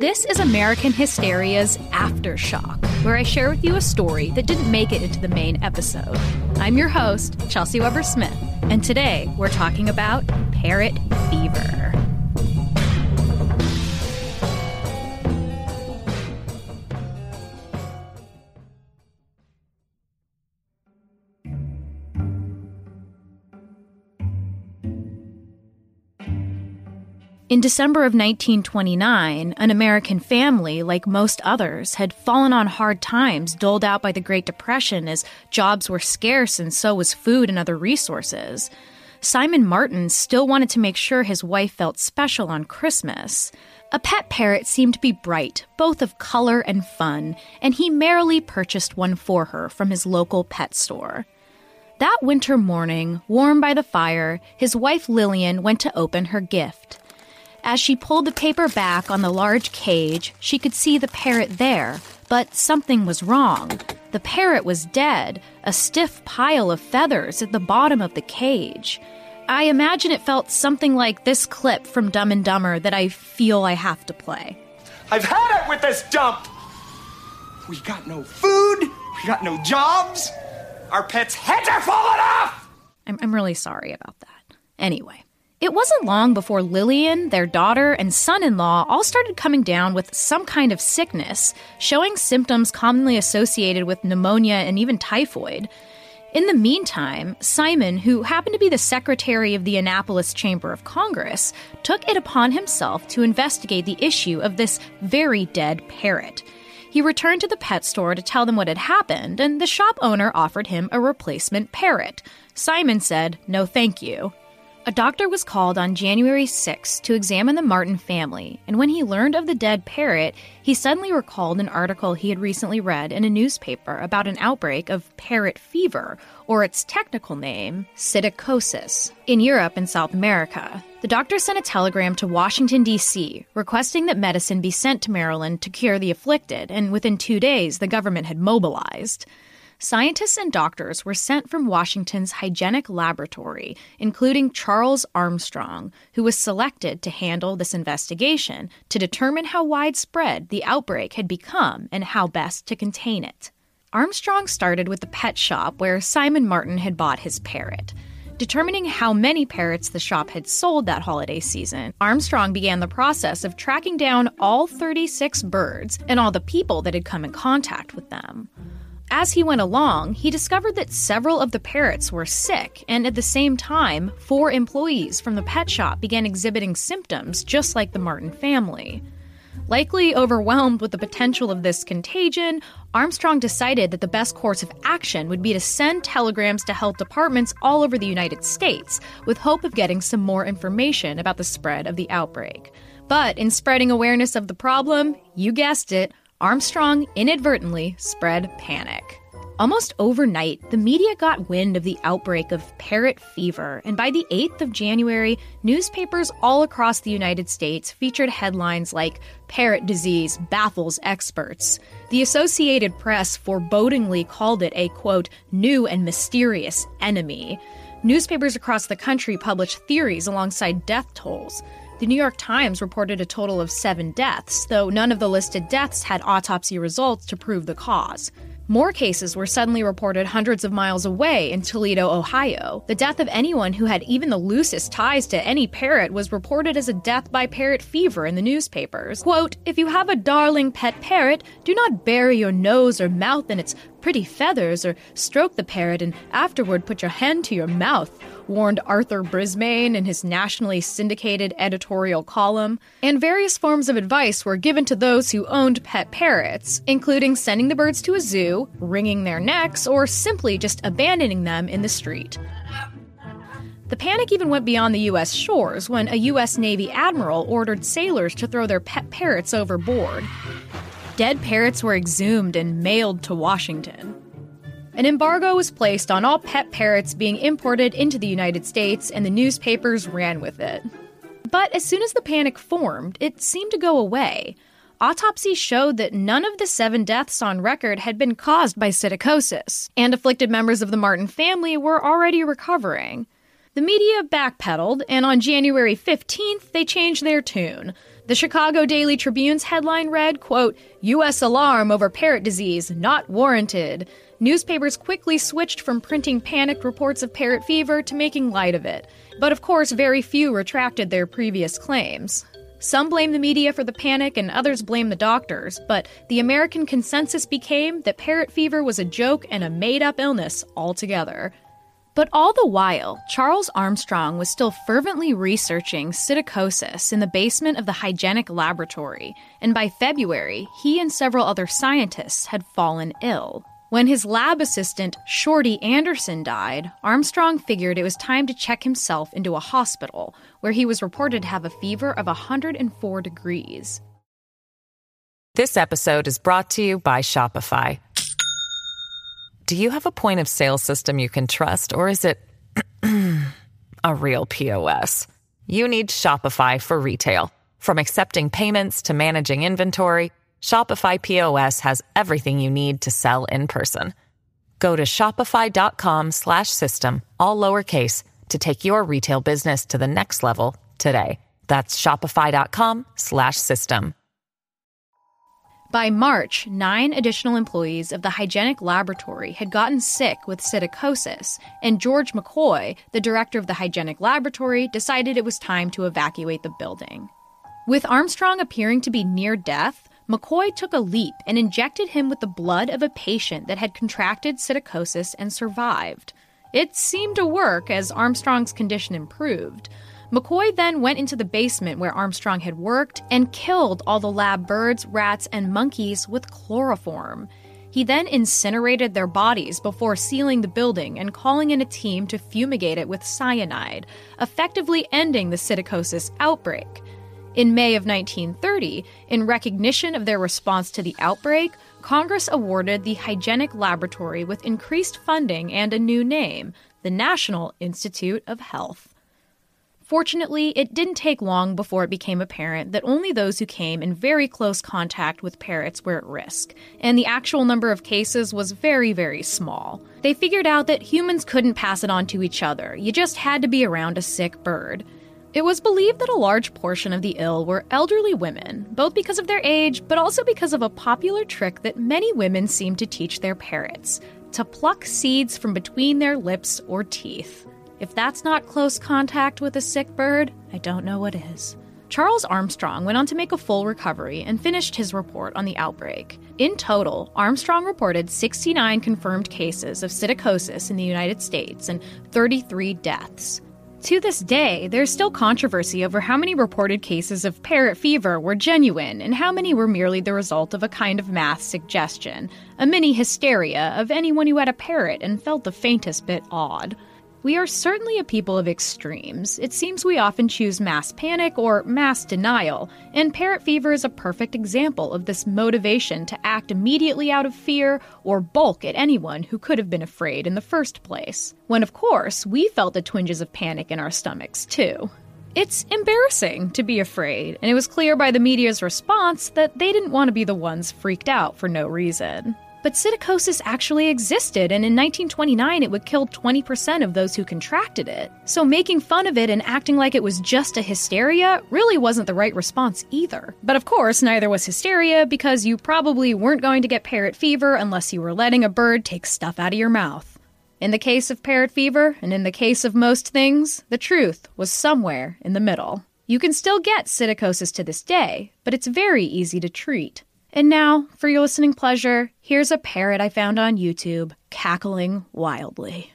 This is American Hysteria's Aftershock, where I share with you a story that didn't make it into the main episode. I'm your host, Chelsea Weber-Smith, and today we're talking about parrot fever. In December of 1929, an American family, like most others, had fallen on hard times doled out by the Great Depression as jobs were scarce and so was food and other resources. Simon Martin still wanted to make sure his wife felt special on Christmas. A pet parrot seemed to be bright, both of color and fun, and he merrily purchased one for her from his local pet store. That winter morning, warm by the fire, his wife Lillian went to open her gift. As she pulled the paper back on the large cage, she could see the parrot there, but something was wrong. The parrot was dead, a stiff pile of feathers at the bottom of the cage. I imagine it felt something like this clip from Dumb and Dumber that I feel I have to play. I've had it with this dump! We got no food, we got no jobs, our pets' heads are falling off! I'm really sorry about that. Anyway. It wasn't long before Lillian, their daughter, and son-in-law all started coming down with some kind of sickness, showing symptoms commonly associated with pneumonia and even typhoid. In the meantime, Simon, who happened to be the secretary of the Annapolis Chamber of Congress, took it upon himself to investigate the issue of this very dead parrot. He returned to the pet store to tell them what had happened, and the shop owner offered him a replacement parrot. Simon said, "No, thank you." A doctor was called on January 6 to examine the Martin family, and when he learned of the dead parrot, he suddenly recalled an article he had recently read in a newspaper about an outbreak of parrot fever, or its technical name, psittacosis, in Europe and South America. The doctor sent a telegram to Washington, D.C., requesting that medicine be sent to Maryland to cure the afflicted, and within 2 days, the government had mobilized. Scientists and doctors were sent from Washington's hygienic laboratory, including Charles Armstrong, who was selected to handle this investigation to determine how widespread the outbreak had become and how best to contain it. Armstrong started with the pet shop where Simon Martin had bought his parrot. Determining how many parrots the shop had sold that holiday season, Armstrong began the process of tracking down all 36 birds and all the people that had come in contact with them. As he went along, he discovered that several of the parrots were sick, and at the same time, 4 employees from the pet shop began exhibiting symptoms just like the Martin family. Likely overwhelmed with the potential of this contagion, Armstrong decided that the best course of action would be to send telegrams to health departments all over the United States, with hope of getting some more information about the spread of the outbreak. But in spreading awareness of the problem, you guessed it, Armstrong inadvertently spread panic. Almost overnight, the media got wind of the outbreak of parrot fever, and by the 8th of January, newspapers all across the United States featured headlines like, "Parrot disease baffles experts." The Associated Press forebodingly called it a, quote, "new and mysterious enemy." Newspapers across the country published theories alongside death tolls. The New York Times reported a total of 7 deaths, though none of the listed deaths had autopsy results to prove the cause. More cases were suddenly reported hundreds of miles away in Toledo, Ohio. The death of anyone who had even the loosest ties to any parrot was reported as a death by parrot fever in the newspapers. Quote, "If you have a darling pet parrot, do not bury your nose or mouth in its pretty feathers or stroke the parrot and afterward put your hand to your mouth," warned Arthur Brisbane in his nationally syndicated editorial column. And various forms of advice were given to those who owned pet parrots, including sending the birds to a zoo, wringing their necks, or simply just abandoning them in the street. The panic even went beyond the U.S. shores when a U.S. Navy admiral ordered sailors to throw their pet parrots overboard. Dead parrots were exhumed and mailed to Washington. An embargo was placed on all pet parrots being imported into the United States, and the newspapers ran with it. But as soon as the panic formed, it seemed to go away. Autopsies showed that none of the 7 deaths on record had been caused by psittacosis, and afflicted members of the Martin family were already recovering. The media backpedaled, and on January 15th, they changed their tune. The Chicago Daily Tribune's headline read, quote, "U.S. alarm over parrot disease not warranted." Newspapers quickly switched from printing panicked reports of parrot fever to making light of it. But of course, very few retracted their previous claims. Some blame the media for the panic and others blame the doctors, but the American consensus became that parrot fever was a joke and a made-up illness altogether. But all the while, Charles Armstrong was still fervently researching psittacosis in the basement of the hygienic laboratory, and by February, he and several other scientists had fallen ill. When his lab assistant, Shorty Anderson, died, Armstrong figured it was time to check himself into a hospital, where he was reported to have a fever of 104 degrees. This episode is brought to you by Shopify. Do you have a point of sale system you can trust, or is it a real POS? You need Shopify for retail. From accepting payments to managing inventory, Shopify POS has everything you need to sell in person. Go to shopify.com/system, all lowercase, to take your retail business to the next level today. That's shopify.com/system. By March, 9 additional employees of the hygienic laboratory had gotten sick with psittacosis, and George McCoy, the director of the hygienic laboratory, decided it was time to evacuate the building. With Armstrong appearing to be near death, McCoy took a leap and injected him with the blood of a patient that had contracted psittacosis and survived. It seemed to work as Armstrong's condition improved. McCoy then went into the basement where Armstrong had worked and killed all the lab birds, rats, and monkeys with chloroform. He then incinerated their bodies before sealing the building and calling in a team to fumigate it with cyanide, effectively ending the psittacosis outbreak. In May of 1930, in recognition of their response to the outbreak, Congress awarded the hygienic laboratory with increased funding and a new name, the National Institute of Health. Fortunately, it didn't take long before it became apparent that only those who came in very close contact with parrots were at risk, and the actual number of cases was very, very small. They figured out that humans couldn't pass it on to each other. You just had to be around a sick bird. It was believed that a large portion of the ill were elderly women, both because of their age, but also because of a popular trick that many women seem to teach their parrots: to pluck seeds from between their lips or teeth. If that's not close contact with a sick bird, I don't know what is. Charles Armstrong went on to make a full recovery and finished his report on the outbreak. In total, Armstrong reported 69 confirmed cases of psittacosis in the United States and 33 deaths. To this day, there's still controversy over how many reported cases of parrot fever were genuine and how many were merely the result of a kind of mass suggestion, a mini hysteria of anyone who had a parrot and felt the faintest bit odd. We are certainly a people of extremes. It seems we often choose mass panic or mass denial, and parrot fever is a perfect example of this motivation to act immediately out of fear or balk at anyone who could have been afraid in the first place, when of course we felt the twinges of panic in our stomachs too. It's embarrassing to be afraid, and it was clear by the media's response that they didn't want to be the ones freaked out for no reason. But psittacosis actually existed, and in 1929 it would kill 20% of those who contracted it. So making fun of it and acting like it was just a hysteria really wasn't the right response either. But of course, neither was hysteria, because you probably weren't going to get parrot fever unless you were letting a bird take stuff out of your mouth. In the case of parrot fever, and in the case of most things, the truth was somewhere in the middle. You can still get psittacosis to this day, but it's very easy to treat. And now, for your listening pleasure, here's a parrot I found on YouTube, cackling wildly.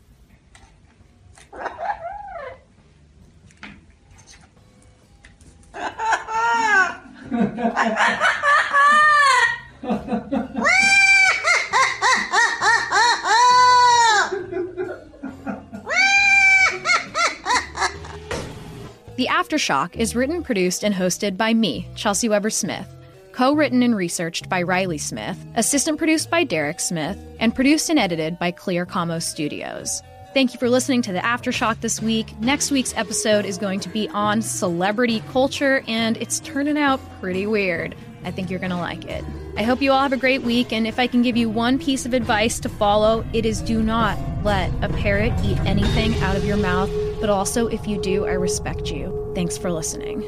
The Aftershock is written, produced, and hosted by me, Chelsea Weber-Smith. Co-written and researched by Riley Smith, assistant produced by Derek Smith, and produced and edited by Clear Como Studios. Thank you for listening to The Aftershock this week. Next week's episode is going to be on celebrity culture, and it's turning out pretty weird. I think you're going to like it. I hope you all have a great week, and if I can give you one piece of advice to follow, it is do not let a parrot eat anything out of your mouth, but also if you do, I respect you. Thanks for listening.